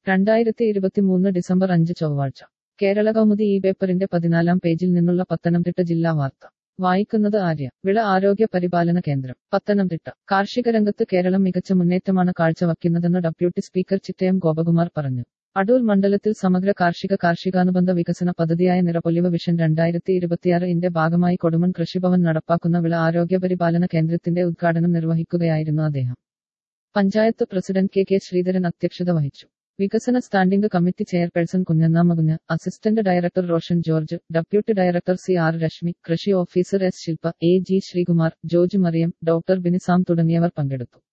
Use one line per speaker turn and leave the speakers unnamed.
2023 December 5 ചൊവ്വാഴ്ച കേരള കൗമുദി ഈ പേപ്പറിന്റെ 14 പേജിൽ നിന്നുള്ള പത്തനംതിട്ട ജില്ലാ വാർത്ത വായിക്കുന്നത് ആര്യ. വിള ആരോഗ്യ പരിപാലന കേന്ദ്രം പത്തനംതിട്ട. കാർഷിക രംഗത്ത് കേരളം മികച്ച മുന്നേറ്റമാണ് കാഴ്ചവയ്ക്കുന്നതെന്ന് ഡെപ്യൂട്ടി സ്പീക്കർ ചിറ്റയം ഗോപകുമാർ പറഞ്ഞു. അടൂർ മണ്ഡലത്തിൽ സമഗ്ര കാർഷികാനുബന്ധ വികസന പദ്ധതിയായ നിറപൊലിവ് വിഷൻ 2026 ന്റെ ഭാഗമായി കൊടുമൺ കൃഷിഭവൻ നടപ്പാക്കുന്ന വിള ആരോഗ്യ പരിപാലന കേന്ദ്രത്തിന്റെ ഉദ്ഘാടനം നിർവഹിക്കുകയായിരുന്നു അദ്ദേഹം. പഞ്ചായത്ത് പ്രസിഡന്റ് കെ ശ്രീധരൻ അധ്യക്ഷത വഹിച്ചു. വികസന standing committee chairperson Kunjannamakunju, assistant director Roshan George, deputy director CR Reshmi, കൃഷി officer S Shilpa, AG Sreekumar, George Mariyam, doctor Binisam തുടങ്ങിയവർ പങ്കെടുത്തു.